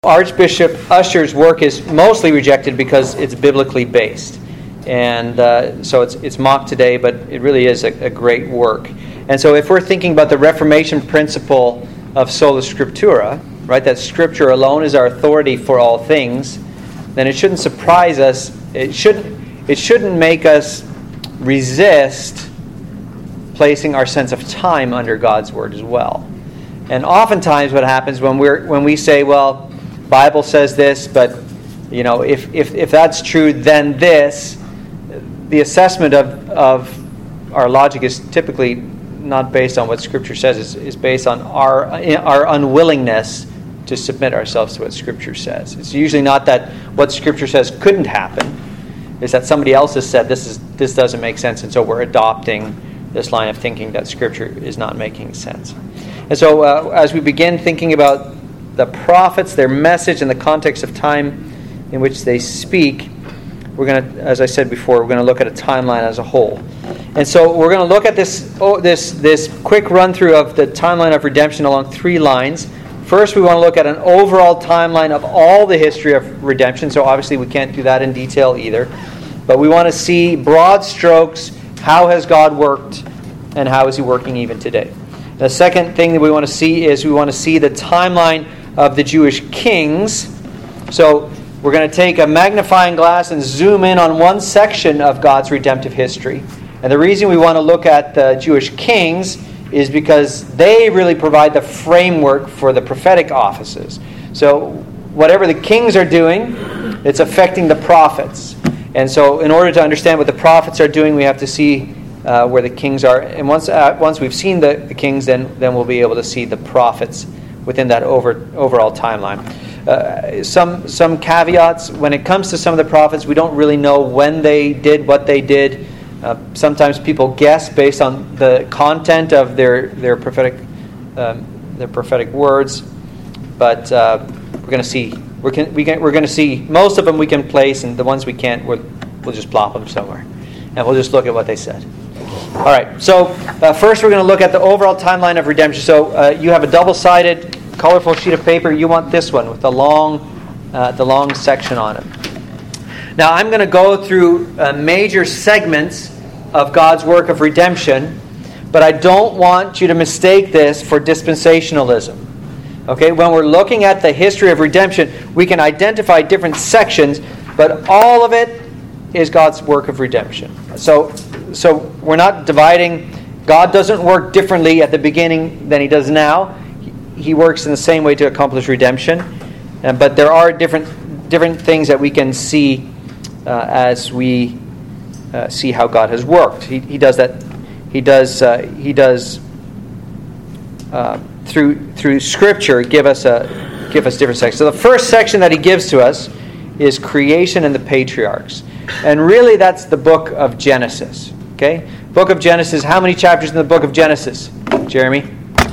Archbishop Ussher's work is mostly rejected because it's biblically based. And so it's mocked today, but it really is a great work. And so if we're thinking about the Reformation principle of sola scriptura, right, that Scripture alone is our authority for all things, then it shouldn't surprise us. It shouldn't make us resist placing our sense of time under God's Word as well. And oftentimes what happens when we say, well, Bible says this, but if that's true, then this. The assessment of our logic is typically not based on what Scripture says. It's based on our unwillingness to submit ourselves to what Scripture says. It's usually not that what Scripture says couldn't happen. It's that somebody else has said this doesn't make sense, and so we're adopting this line of thinking that Scripture is not making sense. And so as we begin thinking about the prophets, their message, and the context of time in which they speak, we're going to, as I said before, we're going to look at a timeline as a whole. And so we're going to look at this quick run-through of the timeline of redemption along three lines. First, we want to look at an overall timeline of all the history of redemption. So obviously we can't do that in detail either. But we want to see broad strokes, how has God worked, and how is He working even today. The second thing that we want to see is we want to see the timeline of the Jewish kings. So we're going to take a magnifying glass and zoom in on one section of God's redemptive history. And the reason we want to look at the Jewish kings is because they really provide the framework for the prophetic offices. So whatever the kings are doing, it's affecting the prophets. And so in order to understand what the prophets are doing, we have to see where the kings are. And once we've seen the kings, then we'll be able to see the prophets within that overall timeline. Some caveats. When it comes to some of the prophets, we don't really know when they did what they did. Sometimes people guess based on the content of their prophetic words. But we're going to see. We're going to see most of them we can place, and the ones we can't, we'll just plop them somewhere, and we'll just look at what they said. All right. So first, we're going to look at the overall timeline of redemption. So you have a double-sided, colorful sheet of paper. You want this one with the long section on it. Now, I'm going to go through major segments of God's work of redemption, but I don't want you to mistake this for dispensationalism. Okay, when we're looking at the history of redemption, we can identify different sections, but all of it is God's work of redemption. So we're not dividing. God doesn't work differently at the beginning than He does now. He works in the same way to accomplish redemption, but there are different things that we can see as we see how God has worked. He does that. He does through Scripture give us different sections. So the first section that He gives to us is creation and the patriarchs, and really that's the book of Genesis. Okay, book of Genesis. How many chapters in the book of Genesis, Jeremy?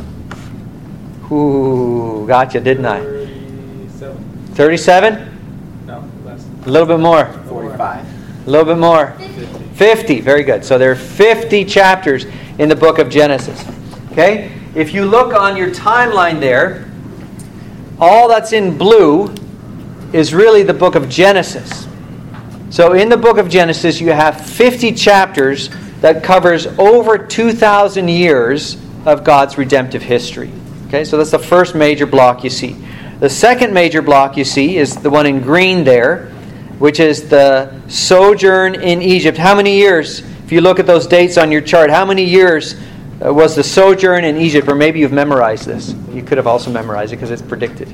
Ooh, gotcha, didn't I? 37? No, less. A little bit more. 45. A little bit more. 50. Very good. So there are 50 chapters in the book of Genesis. Okay? If you look on your timeline there, all that's in blue is really the book of Genesis. So in the book of Genesis, you have 50 chapters that covers over 2,000 years of God's redemptive history. Okay, so that's the first major block you see. The second major block you see is the one in green there, which is the sojourn in Egypt. How many years, if you look at those dates on your chart, how many years was the sojourn in Egypt? Or maybe you've memorized this. You could have also memorized it because it's predicted.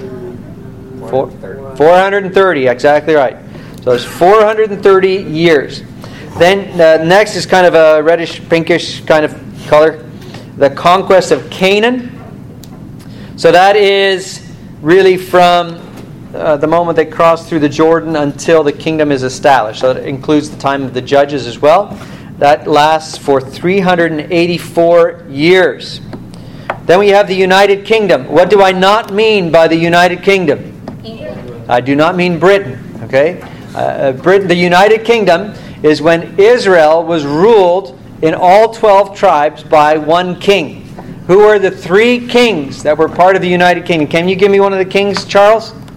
430, exactly right. So there's 430 years. Then next is kind of a reddish, pinkish kind of color. The conquest of Canaan. So that is really from the moment they cross through the Jordan until the kingdom is established. So it includes the time of the judges as well. That lasts for 384 years. Then we have the United Kingdom. What do I not mean by the United Kingdom? I do not mean Britain. Okay, Britain. The United Kingdom is when Israel was ruled in all 12 tribes by one king. Who are the three kings that were part of the United Kingdom? Can you give me one of the kings, Charles?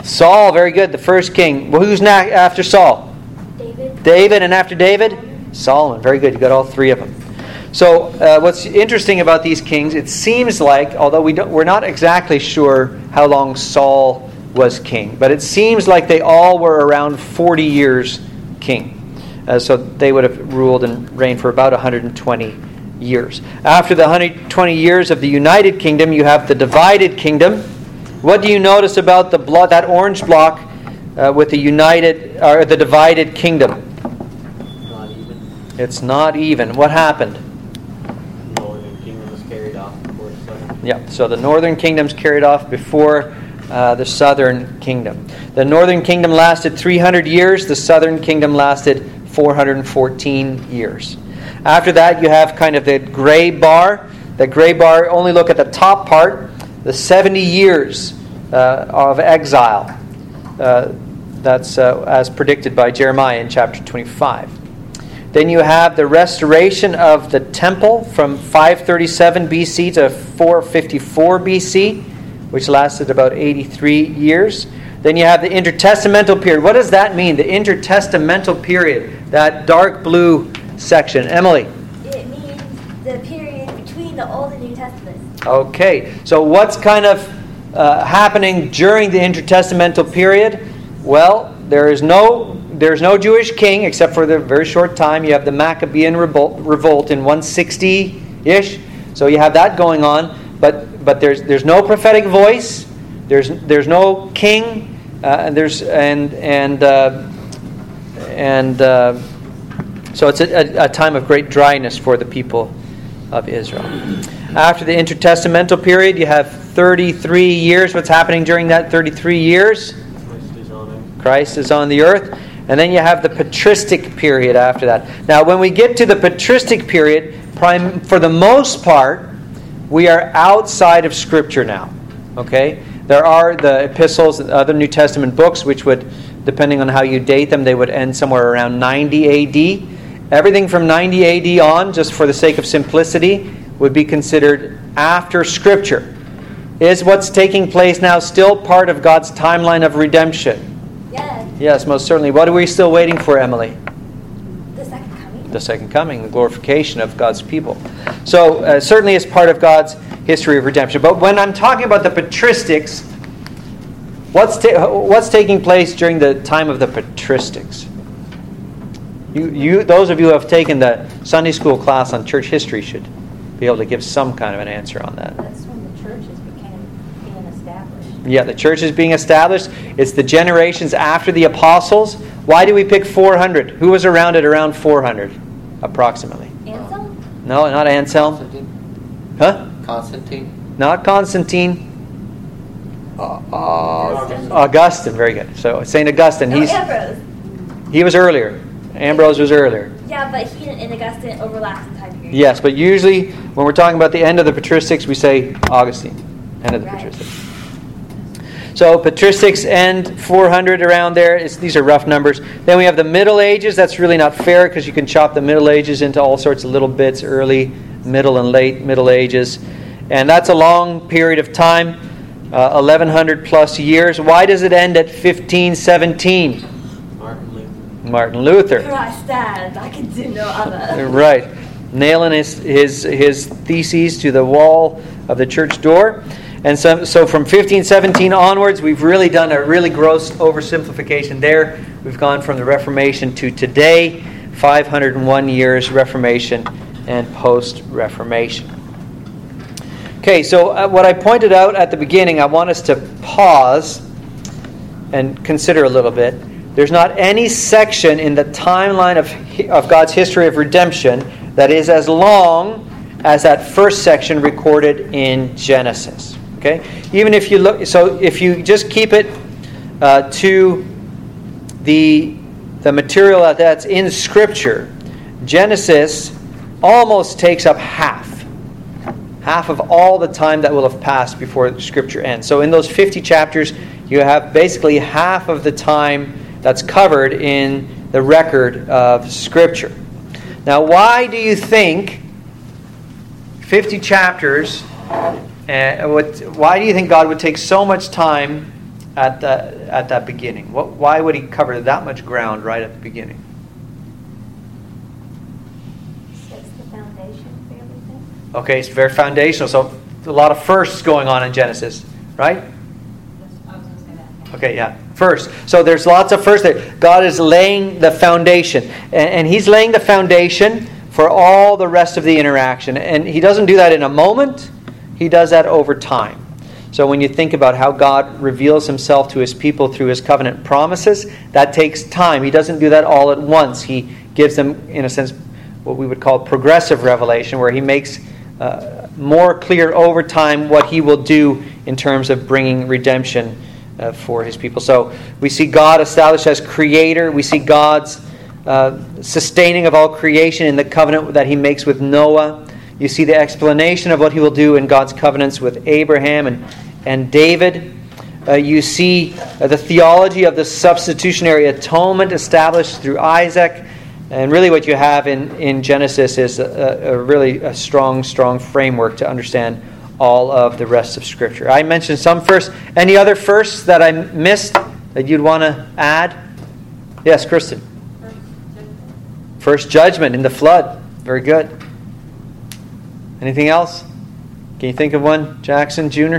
Saul, very good, the first king. Well, who's after Saul? David, and after David? Solomon, very good. You got all three of them. So what's interesting about these kings, it seems like, although we're not exactly sure how long Saul was king, but it seems like they all were around 40 years king. So they would have ruled and reigned for about 120 years. After the 120 years of the United Kingdom, you have the divided kingdom. What do you notice about that orange block with the united or the divided kingdom? Not even. It's not even. What happened? The northern kingdom was carried off before the southern. Yeah, so the northern kingdom's carried off before the southern kingdom. The northern kingdom lasted 300 years. The southern kingdom lasted 414 years. After that, you have kind of the gray bar. The gray bar, only look at the top part, the 70 years of exile. That's as predicted by Jeremiah in chapter 25. Then you have the restoration of the temple from 537 BC to 454 BC, which lasted about 83 years. Then you have the intertestamental period. What does that mean, the intertestamental period? That dark blue section. Emily? It means the period between the Old and New Testaments. Okay, so what's kind of happening during the intertestamental period? Well, there's no Jewish king except for the very short time. You have the Maccabean revolt in 160-ish. So you have that going on, but there's no prophetic voice. There's no king, so it's a time of great dryness for the people of Israel. After the intertestamental period, you have 33 years. What's happening during that 33 years? Christ is on the earth. And then you have the patristic period after that. Now, when we get to the patristic period, for the most part, we are outside of Scripture now. Okay? There are the epistles and other New Testament books, which would, depending on how you date them, they would end somewhere around 90 A.D. Everything from 90 A.D. on, just for the sake of simplicity, would be considered after Scripture. Is what's taking place now still part of God's timeline of redemption? Yes. Yes, most certainly. What are we still waiting for, Emily? The second coming. The second coming, the glorification of God's people. So certainly it's part of God's history of redemption. But when I'm talking about the patristics, what's taking place during the time of the patristics? Those of you who have taken the Sunday school class on church history should be able to give some kind of an answer on that. That's when the churches being established. Yeah, the church is being established. It's the generations after the apostles. Why do we pick 400? Who was around at around 400, approximately? Anselm? No, not Anselm. Constantine? Huh? Constantine? Not Constantine. Augustine, very good. So St. Augustine, Ambrose. he was earlier. Ambrose was earlier. Yeah, but he and Augustine overlapped in time period. Yes, but usually when we're talking about the end of the patristics, we say Augustine, end of the patristics. So patristics end 400 around there. These are rough numbers. Then we have the Middle Ages. That's really not fair because you can chop the Middle Ages into all sorts of little bits, early, middle, and late Middle Ages. And that's a long period of time, 1,100 plus years. Why does it end at 1517? Martin Luther. Christ, Dad, I can do no other. Right. Nailing his theses to the wall of the church door. And so from 1517 onwards, we've really done a really gross oversimplification there. We've gone from the Reformation to today, 501 years Reformation and post-Reformation. Okay, so what I pointed out at the beginning, I want us to pause and consider a little bit. There's not any section in the timeline of God's history of redemption that is as long as that first section recorded in Genesis. Okay? Even if you look, so if you just keep it to the material that's in Scripture, Genesis almost takes up half of all the time that will have passed before Scripture ends. So in those 50 chapters, you have basically half of the time that's covered in the record of Scripture. Now, why do you think 50 chapters, why do you think God would take so much time at that beginning? Why would he cover that much ground right at the beginning? Sets the foundation for everything. Okay, it's very foundational. So a lot of firsts going on in Genesis, right? I was going to say that. Okay, yeah. First. So there's lots of firsts there. God is laying the foundation. And he's laying the foundation for all the rest of the interaction. And he doesn't do that in a moment. He does that over time. So when you think about how God reveals himself to his people through his covenant promises, that takes time. He doesn't do that all at once. He gives them, in a sense, what we would call progressive revelation, where he makes more clear over time what he will do in terms of bringing redemption for his people. So we see God established as creator. We see God's sustaining of all creation in the covenant that he makes with Noah. You see the explanation of what he will do in God's covenants with Abraham and David. You see the theology of the substitutionary atonement established through Isaac. And really what you have in Genesis is a really strong framework to understand all of the rest of Scripture. I mentioned some firsts. Any other firsts that I missed that you'd want to add? Yes, Kristen. First judgment in the flood. Very good. Anything else? Can you think of one? Jackson Jr.?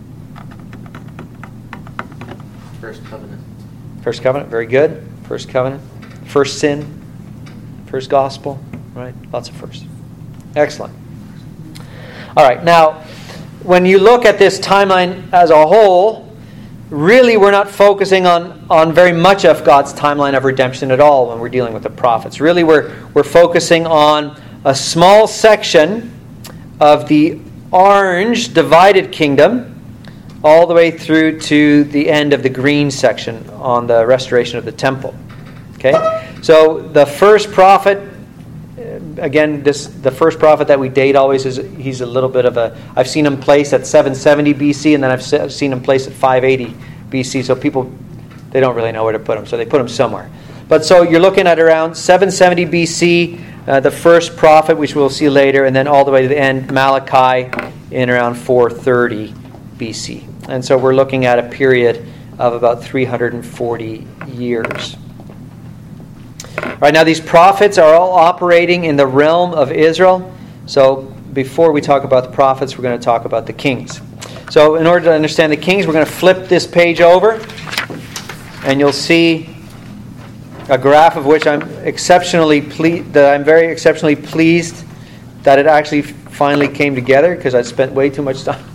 First covenant. First covenant, very good. First covenant. First sin. First gospel. Right? Lots of firsts. Excellent. All right, now, when you look at this timeline as a whole, really we're not focusing on very much of God's timeline of redemption at all when we're dealing with the prophets. Really, we're focusing on a small section of the orange divided kingdom all the way through to the end of the green section on the restoration of the temple. Okay? So the first prophet, again, the first prophet that we date always he's a little bit of a... I've seen him placed at 770 BC, and then I've seen him placed at 580 BC. So people, they don't really know where to put him, so they put him somewhere. But so you're looking at around 770 BC, the first prophet, which we'll see later, and then all the way to the end, Malachi, in around 430 BC. And so we're looking at a period of about 340 years. All right, now these prophets are all operating in the realm of Israel. So before we talk about the prophets, we're going to talk about the kings. So in order to understand the kings, we're going to flip this page over, and you'll see a graph of which I'm very exceptionally pleased that it actually finally came together, because I spent way too much time.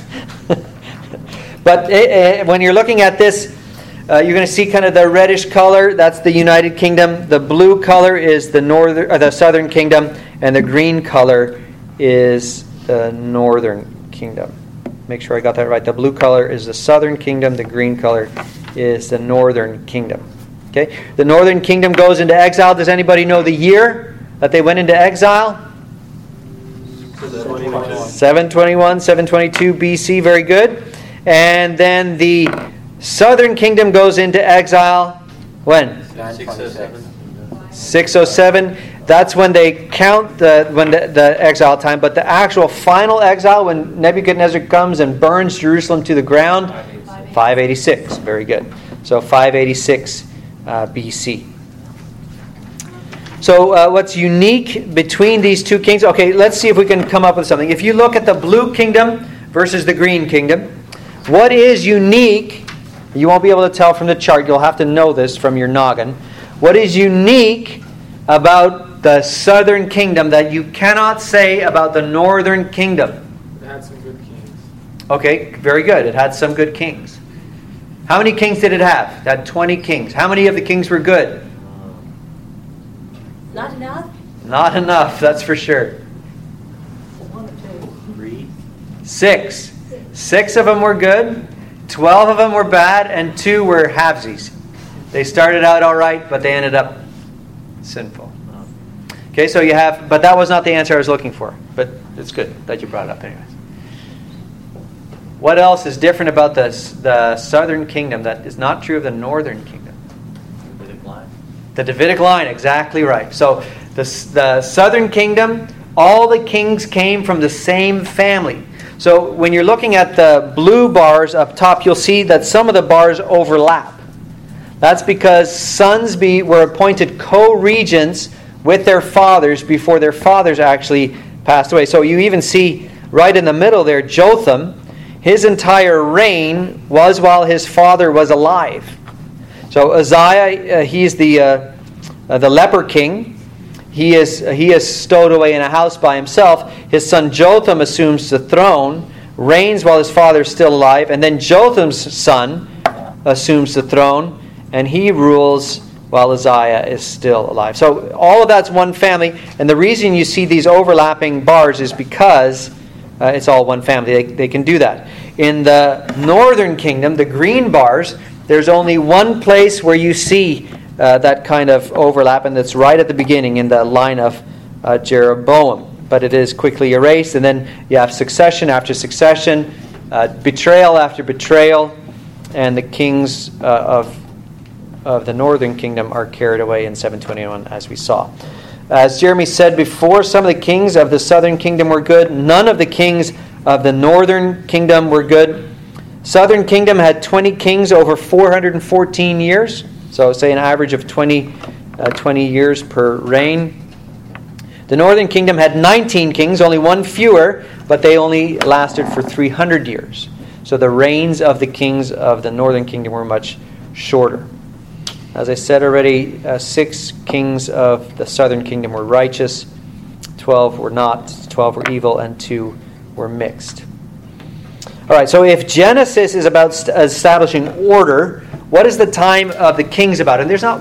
But when you're looking at this, you're going to see kind of the reddish color. That's the United Kingdom. The blue color is the Southern Kingdom, and the green color is the Northern Kingdom. Make sure I got that right. The blue color is the Southern Kingdom. The green color is the Northern Kingdom. Okay, the Northern Kingdom goes into exile. Does anybody know the year that they went into exile? 721, 722 BC. Very good. And then the Southern Kingdom goes into exile when? 607. 607. That's when they count the exile time. But the actual final exile, when Nebuchadnezzar comes and burns Jerusalem to the ground, 586. Very good. So 586 BC. So what's unique between these two kings? Okay, let's see if we can come up with something. If you look at the blue kingdom versus the green kingdom, what is unique? You won't be able to tell from the chart. You'll have to know this from your noggin. What is unique about the southern kingdom that you cannot say about the northern kingdom? It had some good kings. Okay, very good. It had some good kings. How many kings did it have? It had 20 kings. How many of the kings were good? Not enough? Not enough, that's for sure. 3. 6. 6 of them were good, 12 of them were bad, and 2 were halvesies. They started out all right, but they ended up sinful. Okay, so you have, but that was not the answer I was looking for. But it's good that you brought it up anyways. What else is different about the southern kingdom that is not true of the northern kingdom? Davidic line. The Davidic line, exactly right. So the southern kingdom, all the kings came from the same family. So when you're looking at the blue bars up top, you'll see that some of the bars overlap. That's because sons were appointed co-regents with their fathers before their fathers actually passed away. So you even see right in the middle there, Jotham, his entire reign was while his father was alive. So Uzziah, he's the leper king. He is stowed away in a house by himself. His son Jotham assumes the throne, reigns while his father is still alive, and then Jotham's son assumes the throne, and he rules while Uzziah is still alive. So all of that's one family, and the reason you see these overlapping bars is because it's all one family. They can do that. In the northern kingdom, the green bars, there's only one place where you see that kind of overlap, and that's right at the beginning in the line of Jeroboam. But it is quickly erased, and then you have succession after succession, betrayal after betrayal, and the kings of the northern kingdom are carried away in 721, as we saw. As Jeremy said before, some of the kings of the southern kingdom were good. None of the kings of the northern kingdom were good. Southern kingdom had 20 kings over 414 years. So say an average of 20 years per reign. The northern kingdom had 19 kings, only one fewer, but they only lasted for 300 years. So the reigns of the kings of the northern kingdom were much shorter. As I said already, 6 kings of the southern kingdom were righteous, 12 were not, 12 were evil, and 2 were mixed. All right, so if Genesis is about establishing order, what is the time of the kings about? And there's not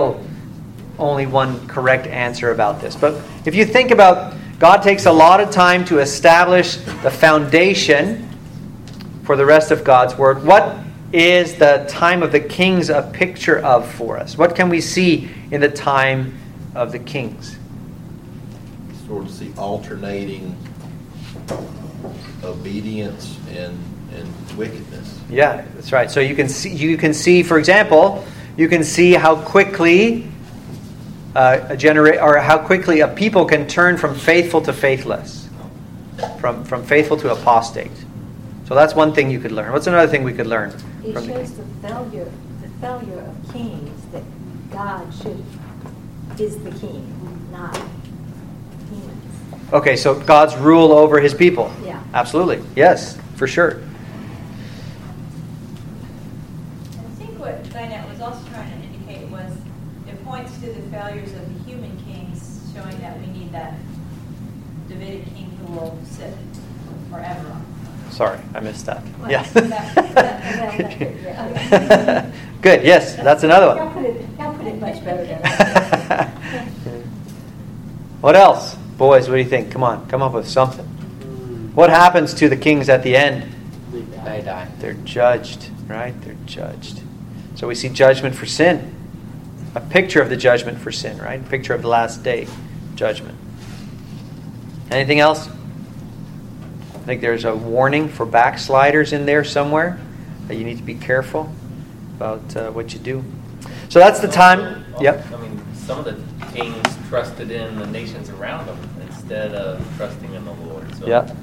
only one correct answer about this. But if you think about, God takes a lot of time to establish the foundation for the rest of God's Word. What is the time of the kings a picture of for us? What can we see in the time of the kings? Sort of see alternating obedience and wickedness. Yeah, that's right. So you can see, for example, you can see how quickly how quickly a people can turn from faithful to faithless, from faithful to apostate. So that's one thing you could learn. What's another thing we could learn? It shows the failure of kings, that God is the king, not humans. Okay, so God's rule over His people. Yeah. Absolutely. Yes, for sure. I think what Dinette was also trying to indicate was it points to the failures of the human kings, showing that we need that Davidic king who will sit forever. Sorry, I missed that. Well, Yeah. yeah. Good. Yes, that's another one. Y'all put it much better than I did. What else? Boys, what do you think? Come on, come up with something. What happens to the kings at the end? They die. They're judged, right? They're judged. So we see judgment for sin. A picture of the judgment for sin, right? A picture of the last day judgment. Anything else? I think there's a warning for backsliders in there somewhere, that you need to be careful about what you do. So that's the time. Yep. I mean, some of the kings trusted in the nations around them instead of trusting in the Lord. So Yep.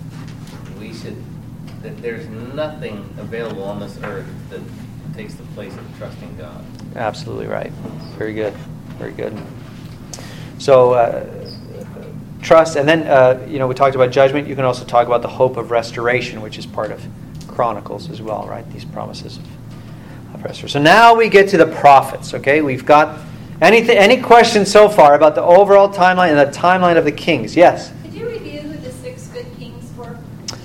there's nothing available on this earth that takes the place of trusting God. Absolutely right. Very good. Very good. So trust, and then we talked about judgment. You can also talk about the hope of restoration, which is part of Chronicles as well, right? These promises of restoration. So now we get to the prophets. Okay, we've got any questions so far about the overall timeline and the timeline of the kings? Yes. Could you review who the 6 good kings were?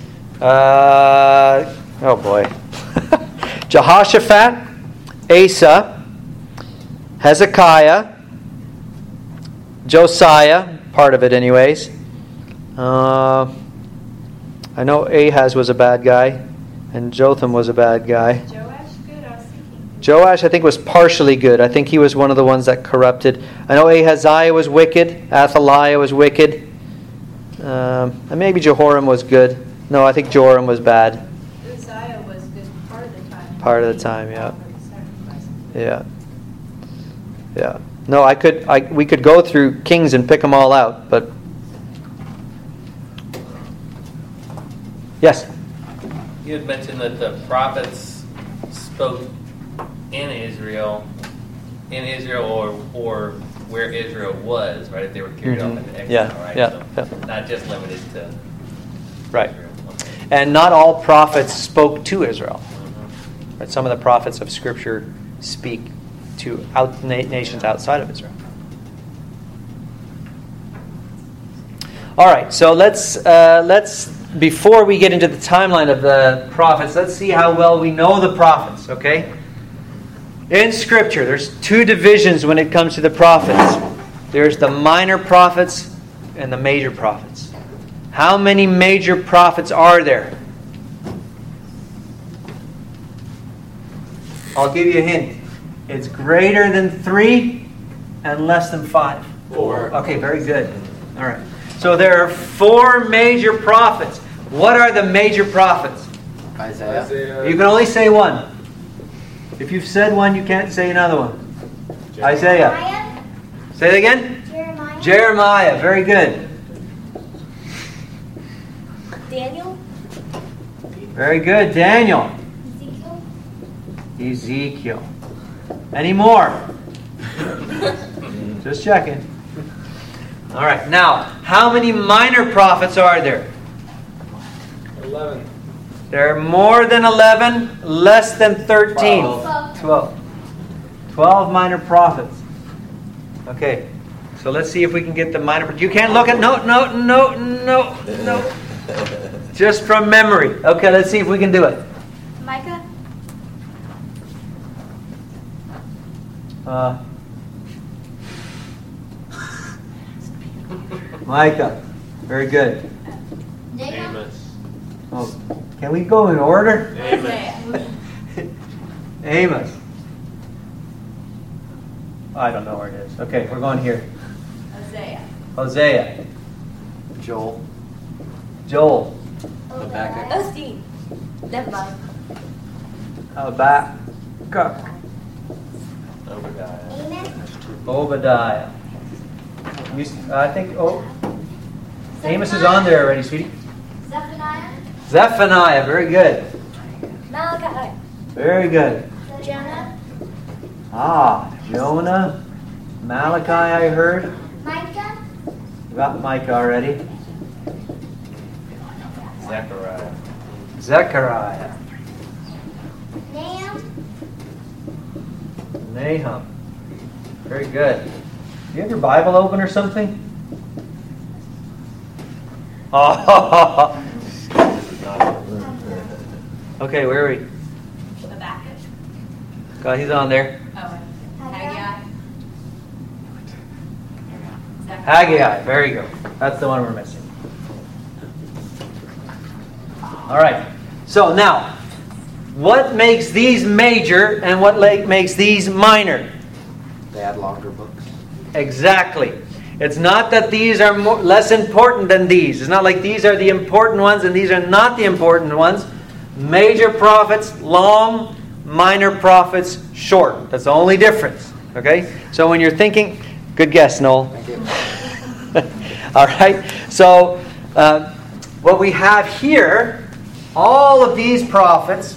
Oh boy. Jehoshaphat, Asa, Hezekiah, Josiah, part of it anyways. I know Ahaz was a bad guy, and Jotham was a bad guy. Joash, good. I was thinking. Joash, I think, was partially good. I think he was one of the ones that corrupted. I know Ahaziah was wicked. Athaliah was wicked. And maybe Jehoram was good. No, I think Joram was bad. Uzziah was good part of the time. Part of the time, yeah. Offered sacrifices. Yeah. Yeah. No, we could go through kings and pick them all out, but Yes? You had mentioned that the prophets spoke in Israel or where Israel was, right? If they were carried off into exile, Yeah, right? yeah, So yeah. not just limited to Right. Israel. Okay. And not all prophets spoke to Israel. Mhm. Right? Some of the prophets of Scripture speak to nations outside of Israel. All right, so let's before we get into the timeline of the prophets, let's see how well we know the prophets. Okay, in Scripture, there's two divisions when it comes to the prophets. There's the minor prophets and the major prophets. How many major prophets are there? I'll give you a hint. It's greater than 3 and less than 5. 4. Okay, very good. All right. So there are 4 major prophets. What are the major prophets? Isaiah. You can only say one. If you've said one, you can't say another one. Isaiah. Jeremiah. Say it again. Jeremiah. Jeremiah. Very good. Daniel. Very good. Daniel. Ezekiel. Ezekiel. Any more? Just checking. All right. Now, how many minor prophets are there? 11. There are more than 11, less than 13. 12. 12 minor prophets. Okay. So let's see if we can get the minor. You can't look at no. Just from memory. Okay, let's see if we can do it. Micah. Micah. Very good. Nahum. Amos. Oh, can we go in order? Amos. Amos. I don't know where it is. Okay, we're going here. Hosea. Hosea. Joel. Joel. Habakkuk. Osteen. Never mind. Habakkuk. Obadiah. Amos. Obadiah. I think Amos is on there already, sweetie. Zephaniah. Zephaniah. Very good. Malachi. Very good. Jonah. Jonah. Malachi, I heard. Micah. We got Micah already. Zechariah. Zechariah. Nahum. Nahum. Very good. Do you have your Bible open or something? Oh. Okay, where are we? Habakkuk. God, he's on there. Oh, Haggai. Haggai. Very good. That's the one we're missing. All right. So now, what makes these major and what makes these minor? They had longer books. Exactly. It's not that these are less important than these. It's not like these are the important ones and these are not the important ones. Major prophets, long. Minor prophets, short. That's the only difference. Okay? So when you're thinking... Good guess, Noel. Thank you. All right. So what we have here, all of these prophets,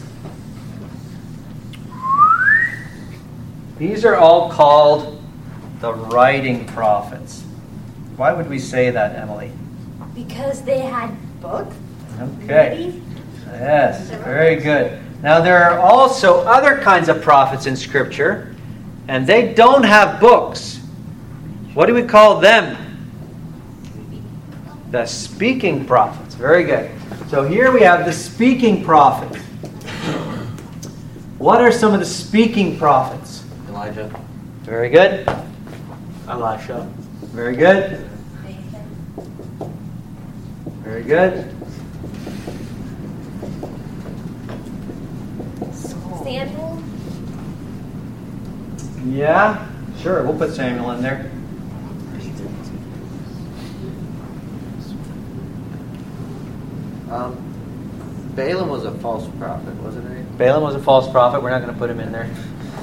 these are all called the writing prophets. Why would we say that, Emily? Because they had books. Okay. Yes, very good. Now there are also other kinds of prophets in Scripture, and they don't have books. What do we call them? The speaking prophets. Very good. So here we have the speaking prophets. What are some of the speaking prophets? Elijah. Very good. Elisha. Very good. Very good. Samuel. Yeah, sure. We'll put Samuel in there. Balaam was a false prophet, wasn't he? Balaam was a false prophet. We're not going to put him in there.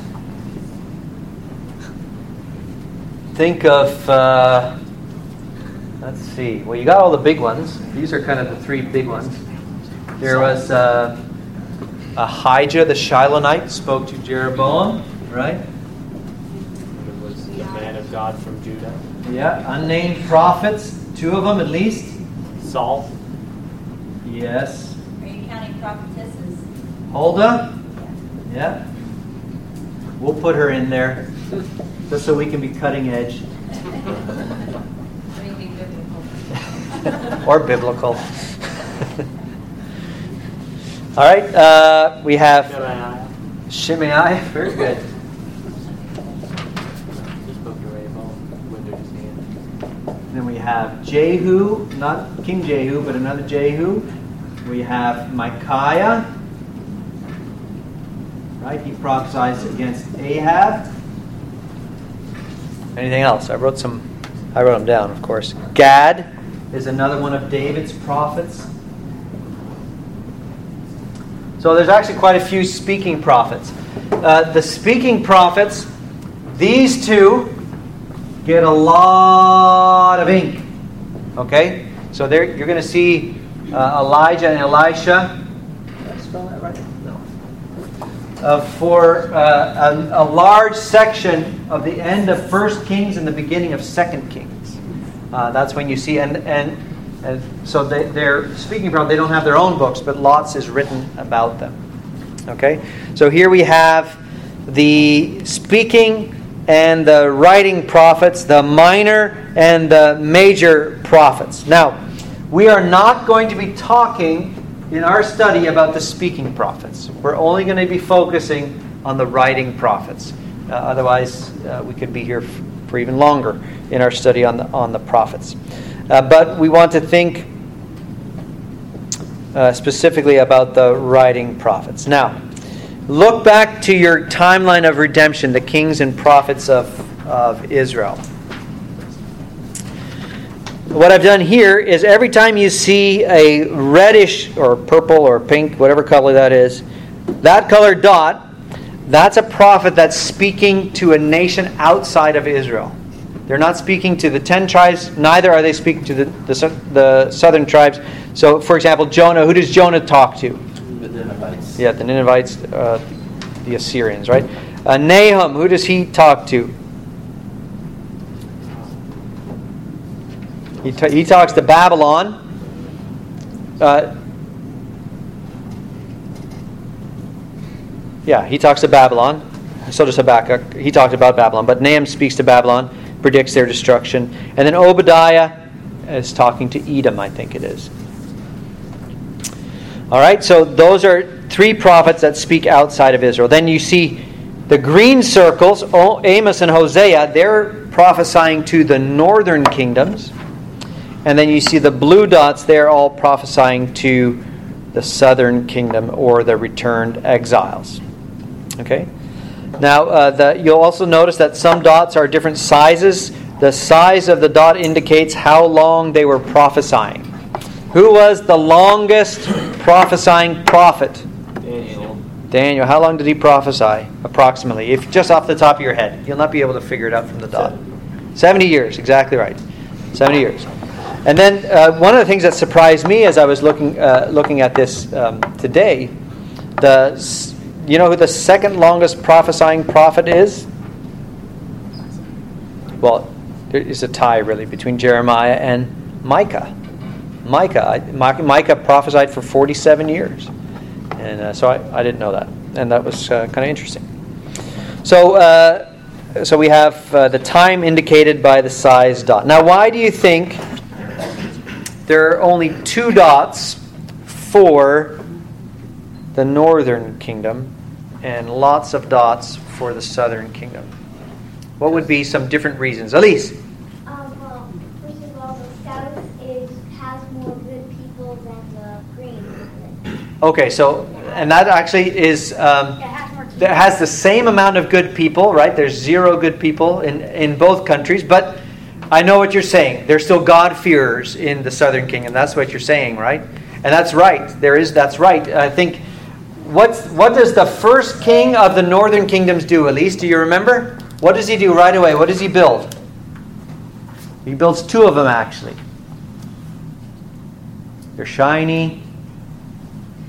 Think of, let's see. Well, you got all the big ones. These are kind of the 3 big ones. There was Ahijah the Shilonite spoke to Jeroboam, right? It was the man of God from Judah. Yeah, unnamed prophets, 2 of them at least. Saul. Yes. Are you counting prophetesses? Huldah? Yeah. We'll put her in there just so we can be cutting edge. Let me be biblical. Or biblical. All right, we have Shimei. Very good. He spoke to Rehoboam, withered his hand. Then we have Jehu, not King Jehu, but another Jehu. We have Micaiah. Right, he prophesies against Ahab. Anything else? I wrote them down, of course. Gad is another one of David's prophets. So there's actually quite a few speaking prophets. The speaking prophets, these 2 get a lot of ink. Okay? So there you're going to see Elijah and Elisha. Did I spell that right? No. For a large section of the end of 1 Kings and the beginning of 2 Kings. That's when you see, and so they're speaking probably, they don't have their own books, but lots is written about them. Okay? So here we have the speaking and the writing prophets, the minor and the major prophets. Now, we are not going to be talking in our study about the speaking prophets. We're only going to be focusing on the writing prophets. Otherwise, we could be here for even longer in our study on the prophets. But we want to think specifically about the writing prophets. Now, look back to your timeline of redemption, the kings and prophets of Israel. What I've done here is every time you see a reddish or purple or pink, whatever color that is, that colored dot, that's a prophet that's speaking to a nation outside of Israel. They're not speaking to the 10 tribes, neither are they speaking to the southern tribes. So, for example, Jonah, who does Jonah talk to? The Ninevites. Yeah, the Ninevites, the Assyrians, right? Nahum, who does he talk to? He talks to Babylon. He talks to Babylon. So does Habakkuk. He talked about Babylon. But Nahum speaks to Babylon, predicts their destruction. And then Obadiah is talking to Edom, I think it is. All right, so those are 3 prophets that speak outside of Israel. Then you see the green circles, Amos and Hosea, they're prophesying to the northern kingdoms. And then you see the blue dots, they're all prophesying to the southern kingdom or the returned exiles. Okay? Now, you'll also notice that some dots are different sizes. The size of the dot indicates how long they were prophesying. Who was the longest prophesying prophet? Daniel. How long did he prophesy, approximately? If just off the top of your head. You'll not be able to figure it out from the dot. 70 years, exactly right. 70 years. And then one of the things that surprised me as I was looking at this today, you know who the second longest prophesying prophet is? Well, there is a tie really between Jeremiah and Micah. Micah prophesied for 47 years. And so I didn't know that. And that was kind of interesting. So we have the time indicated by the size dot. Now, why do you think there are only 2 dots for the northern kingdom and lots of dots for the southern kingdom? What would be some different reasons? Elise? Well, first of all, the south has more good people than the green. Okay, so, and that actually is, that has the same amount of good people, right? There's 0 good people in both countries, but I know what you're saying. There's still God-fearers in the southern kingdom. That's what you're saying, right? And that's right. That's right. I think, what does the first king of the northern kingdoms do, Elise? Do you remember? What does he do right away? What does he build? He builds 2 of them, actually. They're shiny.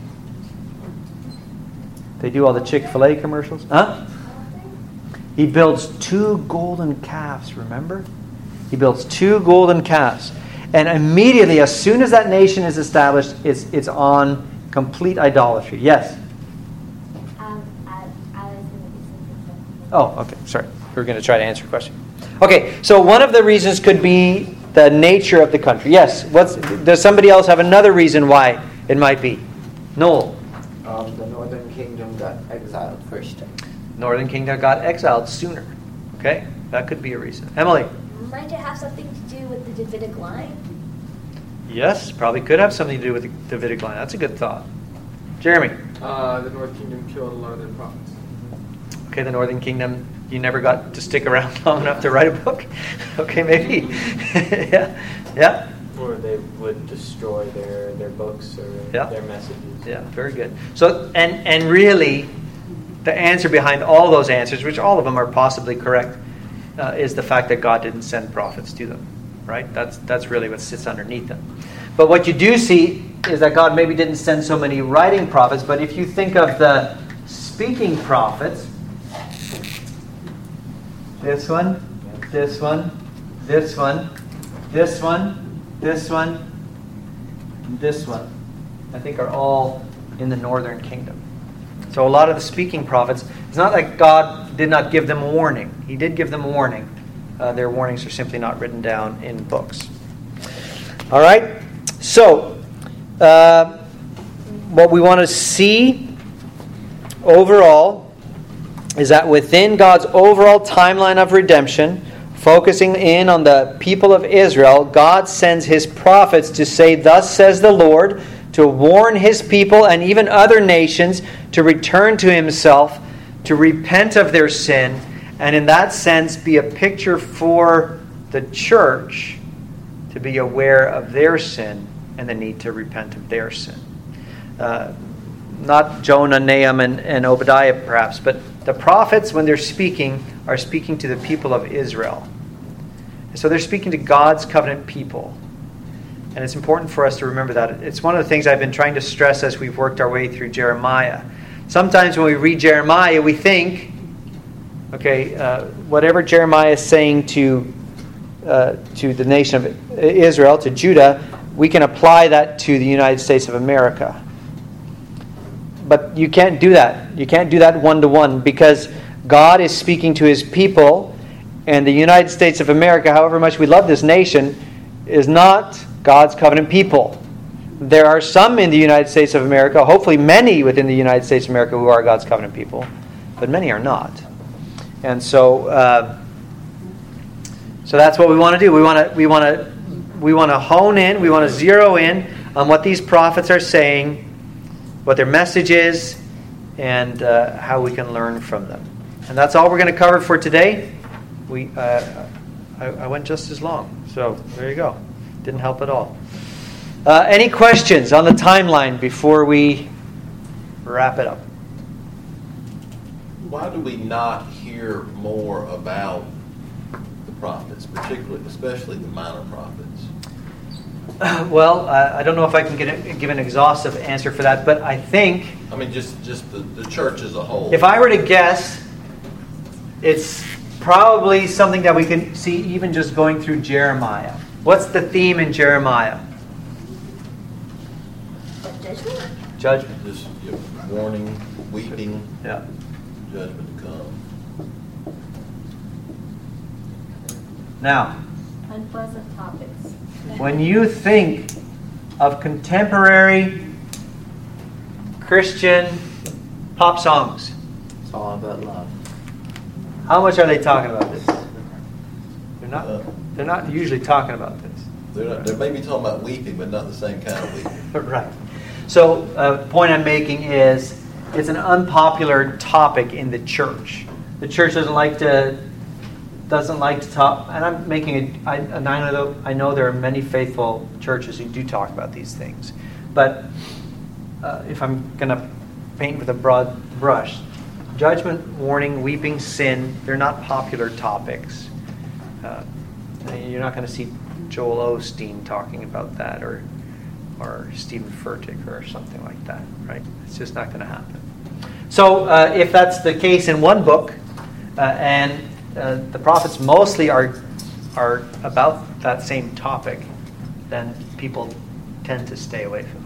They do all the Chick-fil-A commercials. Huh? He builds 2 golden calves, remember? He builds 2 golden calves. And immediately, as soon as that nation is established, it's on complete idolatry. Yes? I was going to say something. Oh, okay. Sorry. We were going to try to answer your question. Okay, so one of the reasons could be the nature of the country. Yes. Does somebody else have another reason why it might be? Noel. The Northern Kingdom got exiled first. Northern Kingdom got exiled sooner. Okay, that could be a reason. Emily. Might it have something to do with the Davidic line? Yes, probably could have something to do with the Davidic line. That's a good thought. Jeremy. The North Kingdom killed a lot of their prophets. Okay, the Northern Kingdom, you never got to stick around long enough to write a book? Okay, maybe. Yeah. Or they would destroy their books or their messages. Yeah, very good. So, and really, the answer behind all those answers, which all of them are possibly correct, is the fact that God didn't send prophets to them. Right? That's really what sits underneath them. But what you do see is that God maybe didn't send so many writing prophets, but if you think of the speaking prophets, this one, this one, this one, this one, this one, and this one, I think are all in the Northern Kingdom. So a lot of the speaking prophets, it's not like God did not give them warning. He did give them warning. Their warnings are simply not written down in books. All right? So, what we want to see overall is that within God's overall timeline of redemption, focusing in on the people of Israel, God sends His prophets to say, "Thus says the Lord," to warn His people and even other nations to return to Himself, to repent of their sin, and in that sense be a picture for the church to be aware of their sin and the need to repent of their sin. Not Jonah, Nahum, and Obadiah perhaps, but the prophets, when they're speaking, are speaking to the people of Israel. And so they're speaking to God's covenant people. And it's important for us to remember that. It's one of the things I've been trying to stress as we've worked our way through Jeremiah. Sometimes when we read Jeremiah, we think, okay, whatever Jeremiah is saying to the nation of Israel, to Judah, we can apply that to the United States of America. But you can't do that. You can't do that one-to-one, because God is speaking to His people, and the United States of America, however much we love this nation, is not God's covenant people. There are some in the United States of America, hopefully many within the United States of America, who are God's covenant people, but many are not. And so that's what we want to do. We want to hone in. We want to zero in on what these prophets are saying, what their message is, and how we can learn from them. And that's all we're going to cover for today. I went just as long, so there you go. Didn't help at all. Any questions on the timeline before we wrap it up? Why do we not hear more about the prophets, especially the minor prophets? Well, I don't know if I can give an exhaustive answer for that, but I think... I mean, just the church as a whole. If I were to guess, it's probably something that we can see even just going through Jeremiah. What's the theme in Jeremiah? Judgment? Judgment. Just warning, weeping, Yeah. judgment to come. Now, Unpleasant topics. when you think of contemporary Christian pop songs, It's all about love. how much are they talking about this? They're not usually talking about this. They may be talking about weeping, but not the same kind of weeping. Right. So, the point I'm making is it's an unpopular topic in the church. The church doesn't like to talk, and I'm making I know there are many faithful churches who do talk about these things, but if I'm going to paint with a broad brush, judgment, warning, weeping, sin, they're not popular topics. You're not going to see Joel Osteen talking about that, or Stephen Furtick or something like that, right? It's just not going to happen. So if that's the case in one book, and the prophets mostly are about that same topic, then people tend to stay away from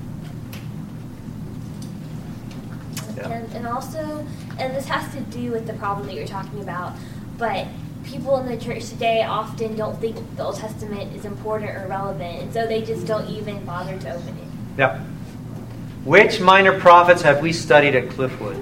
them. Yeah. And also, and this has to do with the problem that you're talking about, but people in the church today often don't think the Old Testament is important or relevant, and so they just don't even bother to open it. Yeah. Which minor prophets have we studied at Cliffwood?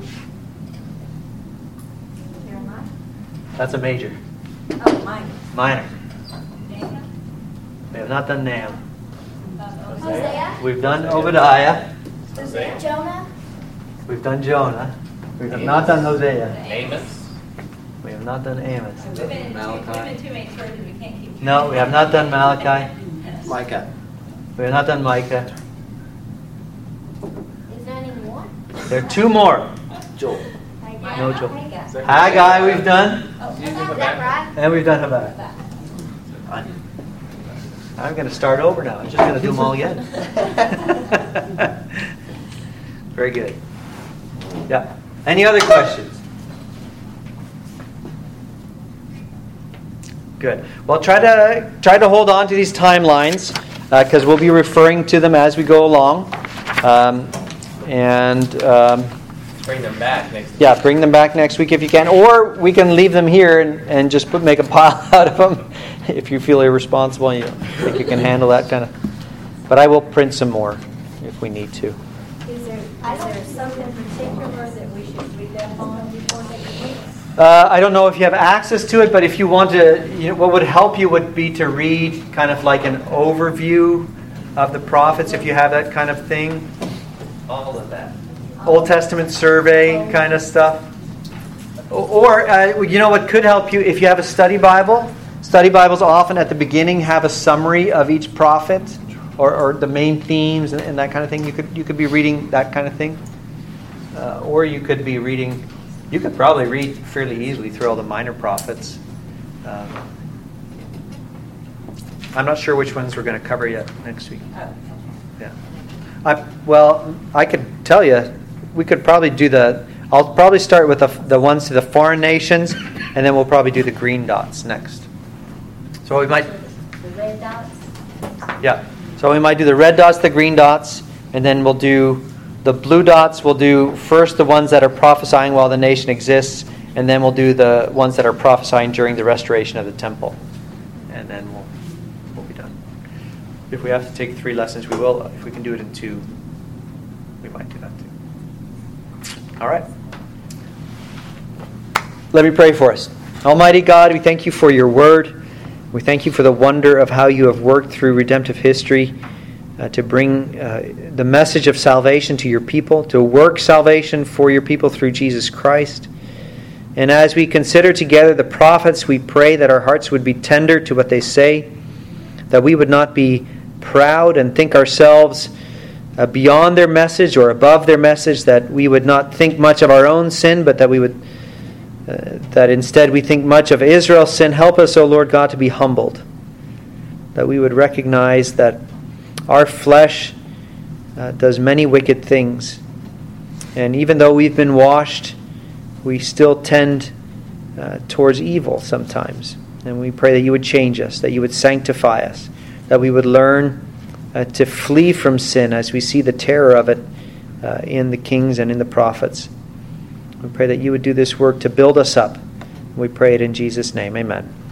Jeremiah? That's a major. Oh, mine. Minor. Nahum? We have not done Nahum. Hosea, We've done Obadiah. Hosea. Jonah, We've done Jonah. We have not done Hosea. Amos. We have not done Amos. We've been in too many churches, we can't keep. No, we have not done Malachi. Micah. We have not done Micah. is there any more? There are two more. Joel. No Joel. Haggai we've done, Is that right? and we've done Habakkuk. I'm going to start over now. I'm just going to do them all again. Very good. Yeah. Any other questions? Good. Well, try to hold on to these timelines because we'll be referring to them as we go along, Bring them back next week. yeah, bring them back next week if you can, or we can leave them here and just make a pile out of them if you feel irresponsible and you don't think you can handle that kind of. But I will print some more if we need to. Is there something particular that we should read up on before next week? I don't know if you have access to it, but if you want to, what would help you would be to read kind of like an overview of the prophets, if you have that kind of thing. All of that. Old Testament survey kind of stuff. Or, what could help you, if you have a study Bible. Study Bibles often at the beginning have a summary of each prophet or the main themes and that kind of thing. You could be reading that kind of thing. Or you could be reading, you could probably read fairly easily through all the minor prophets. I'm not sure which ones we're going to cover yet next week. Yeah. I could tell you, we could probably do I'll probably start with the ones to the foreign nations, and then we'll probably do the green dots next. So we might, The red dots? yeah. So we might do the red dots, the green dots, and then we'll do the blue dots. We'll do first the ones that are prophesying while the nation exists, and then we'll do the ones that are prophesying during the restoration of the temple. And then we'll be done. If we have to take 3 lessons, we will. If we can do it in 2, we might do that too. All right. Let me pray for us. Almighty God, we thank you for your word. We thank you for the wonder of how you have worked through redemptive history to bring the message of salvation to your people, to work salvation for your people through Jesus Christ. And as we consider together the prophets, we pray that our hearts would be tender to what they say, that we would not be proud and think ourselves beyond their message or above their message, that we would not think much of our own sin, but that we would that instead we think much of Israel's sin. Help us, O Lord God, to be humbled, that we would recognize that our flesh does many wicked things, and even though we've been washed, we still tend towards evil sometimes. And we pray that you would change us, that you would sanctify us, that we would learn to flee from sin as we see the terror of it in the kings and in the prophets. We pray that you would do this work to build us up. We pray it in Jesus' name. Amen.